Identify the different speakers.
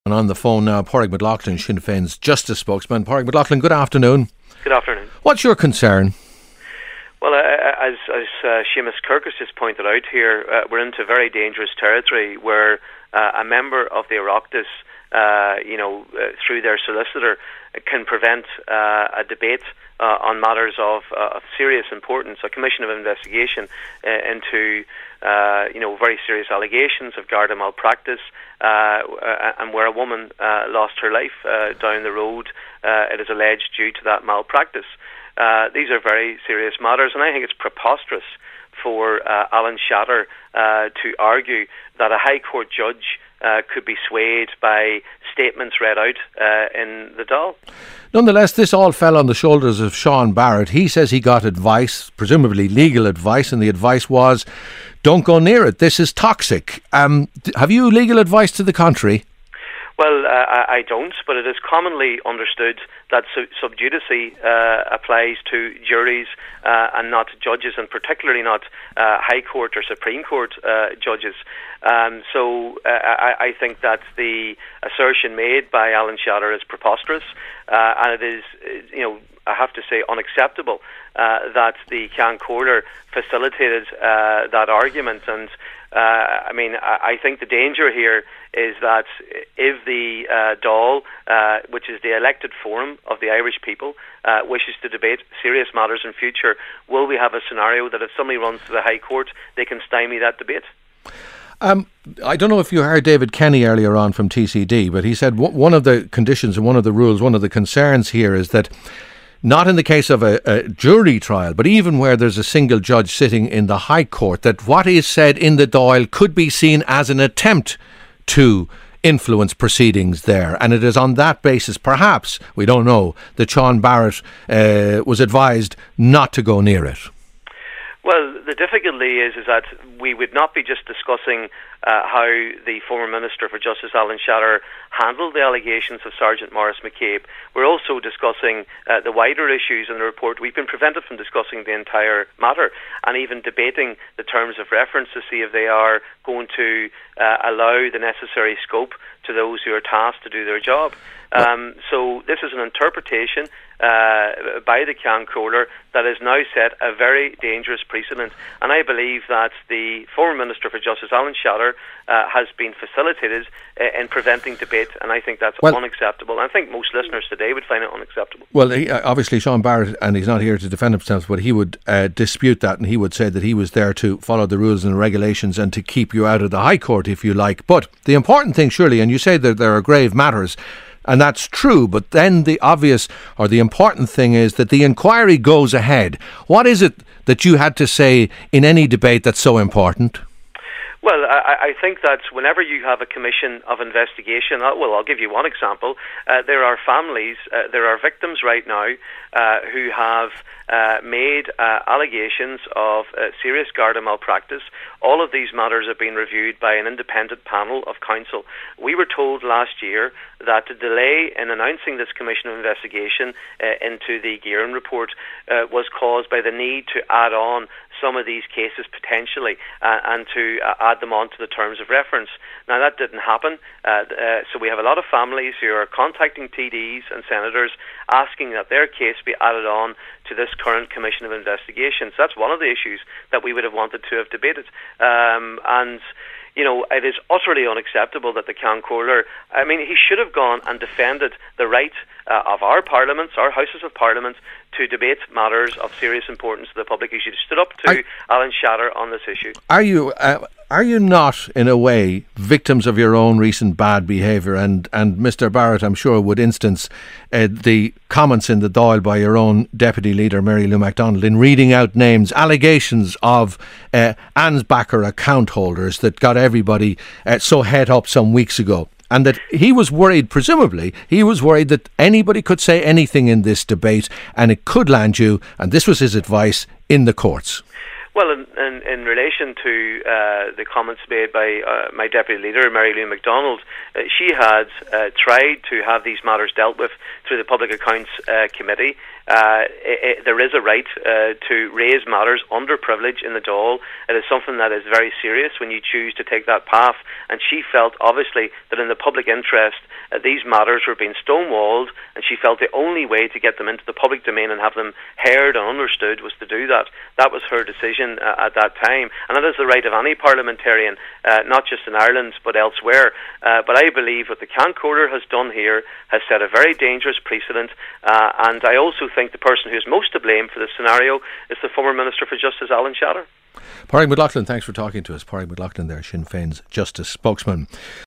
Speaker 1: And on the phone now, Pádraig McLaughlin, Sinn Féin's Justice spokesman. Pádraig McLaughlin, good afternoon.
Speaker 2: Good afternoon.
Speaker 1: What's your concern?
Speaker 2: Well, as Seamus Kirk has just pointed out here, we're into very dangerous territory where a member of the Oireachtas, through their solicitor, can prevent a debate on matters of serious importance, a commission of investigation into very serious allegations of Garda malpractice, and where a woman lost her life down the road, it is alleged, due to that malpractice. These are very serious matters, and I think it's preposterous for Alan Shatter to argue that a High Court judge could be swayed by statements read out in the Dáil.
Speaker 1: Nonetheless, this all fell on the shoulders of Sean Barrett. He says he got advice, presumably legal advice, and the advice was, don't go near it, this is toxic. Have you legal advice to the contrary?
Speaker 2: Well, I don't, but it is commonly understood that sub judice applies to juries and not judges, and particularly not High Court or Supreme Court judges. So I think that the assertion made by Alan Shatter is preposterous, and it is, I have to say, unacceptable that the Ceann Comhairle facilitated that argument. And I think the danger here is that if the Dáil, which is the elected forum of the Irish people, wishes to debate serious matters in future, will we have a scenario that if somebody runs to the High Court, they can stymie that debate?
Speaker 1: I don't know if you heard David Kenny earlier on from TCD, but he said one of the conditions and one of the rules, one of the concerns here is that not in the case of a jury trial, but even where there's a single judge sitting in the High Court, that what is said in the Dáil could be seen as an attempt to influence proceedings there. And it is on that basis, perhaps, we don't know, that Sean Barrett was advised not to go near it.
Speaker 2: Well, the difficulty is that we would not be just discussing how the former Minister for Justice, Alan Shatter, handled the allegations of Sergeant Maurice McCabe. We're also discussing the wider issues in the report. We've been prevented from discussing the entire matter and even debating the terms of reference to see if they are going to allow the necessary scope to those who are tasked to do their job. So this is an interpretation by the Ceann Comhairle that has now set a very dangerous precedent, and I believe that the former Minister for Justice, Alan Shatter, has been facilitated in preventing debate, and I think that's unacceptable. I think most listeners today would find it unacceptable.
Speaker 1: Well, obviously Sean Barrett, and he's not here to defend himself, but he would dispute that, and he would say that he was there to follow the rules and regulations and to keep you out of the High Court, if you like. But the important thing, surely, and you say that there are grave matters, and that's true, but then the obvious or the important thing is that the inquiry goes ahead. What is it that you had to say in any debate that's so important?
Speaker 2: Well, I think that whenever you have a commission of investigation, I'll give you one example. There are families, there are victims right now who have made allegations of serious Garda malpractice. All of these matters have been reviewed by an independent panel of counsel. We were told last year that the delay in announcing this commission of investigation into the Gearan report was caused by the need to add on some of these cases potentially and to add them on to the terms of reference. Now, that didn't happen, so we have a lot of families who are contacting TDs and senators asking that their case be added on to this current commission of investigation. So that's one of the issues that we would have wanted to have debated. It is utterly unacceptable that the Ceann Comhairle, he should have gone and defended the right of our parliaments, our houses of parliament, to debate matters of serious importance to the public. He should have stood up to Alan Shatter on this issue.
Speaker 1: Are you not, in a way, victims of your own recent bad behaviour? And Mr. Barrett, I'm sure, would instance the comments in the Dáil by your own Deputy Leader, Mary Lou MacDonald, in reading out names, allegations of Ansbacher account holders that got everybody so het up some weeks ago. And that he was worried, presumably, that anybody could say anything in this debate and it could land you, and this was his advice, in the courts.
Speaker 2: Well, in relation to the comments made by my Deputy Leader, Mary Lou MacDonald, she had tried to have these matters dealt with through the Public Accounts Committee. there is a right to raise matters under privilege in the Dáil. It is something that is very serious when you choose to take that path, and she felt obviously that in the public interest these matters were being stonewalled, and she felt the only way to get them into the public domain and have them heard and understood was to do that. That was her decision at that time, and that is the right of any parliamentarian, not just in Ireland but elsewhere. But I believe what the Can Quarter has done here has set a very dangerous precedent, and I also think the person who is most to blame for this scenario is the former Minister for Justice, Alan Shatter.
Speaker 1: Pádraig McLaughlin, thanks for talking to us. Pádraig McLaughlin there, Sinn Féin's Justice spokesman.